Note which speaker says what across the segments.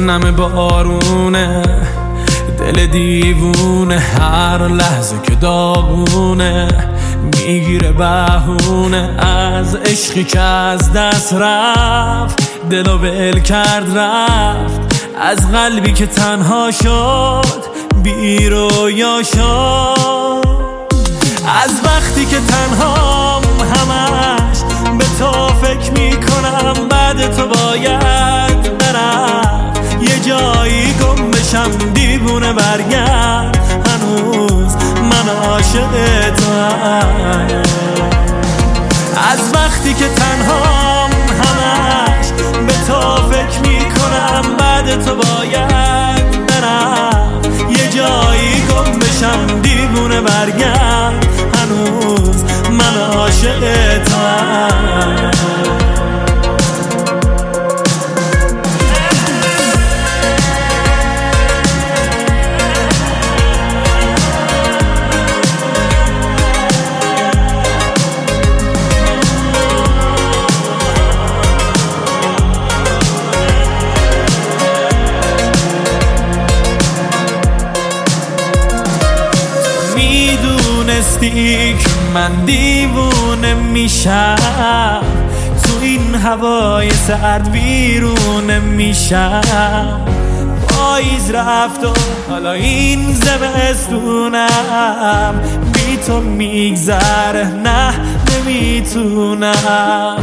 Speaker 1: نم بارونه، دل دیوونه هر لحظه که داغونه، میگیره بهونه از عشقی که از دست رفت، دلو ول کرد رفت، از قلبی که تنها شد بی رویا شد. از وقتی که تنهام همش به تو فکر میکنم، بعد تو باید برم یه جایی گم بشم، دیوونه برگرد هنوز من عاشق توام. از وقتی که تنهام همش به تو فکر میکنم، بعد تو باید برم یه جایی گم بشم، دیوونه برگرد هنوز من عاشق توام. میدونستی که من دیوونه میشم، تو این هوای سرد ویرونه میشم. پاییز رفت و حالا این زمستونم بی تو میگذره، نه نمیتونم.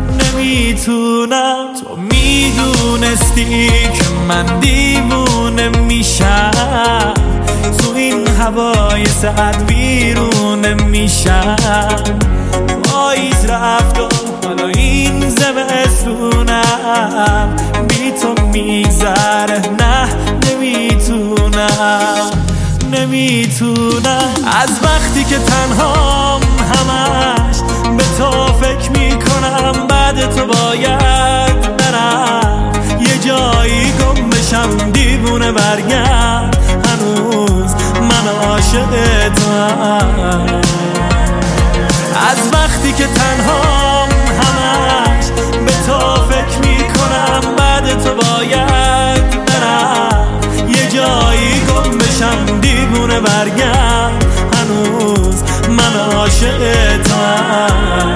Speaker 1: تو میدونستی که من دیوونه میشم، تو این هوای سرد ویرونه میشم. پاییز رفت و حالا این زمستونم بی تو میگذره، نه نمیتونم. از وقتی که تنهام همش به تو فکر میکنم، بعد تو باید برم یه جایی گم بشم، دیوونه برگرد هنوز من عاشق توام. از وقتی که تنهام همش به تو فکر میکنم، بعد تو باید برم یه جایی گم بشم، دیوونه برگرد هنوز من عاشق توام.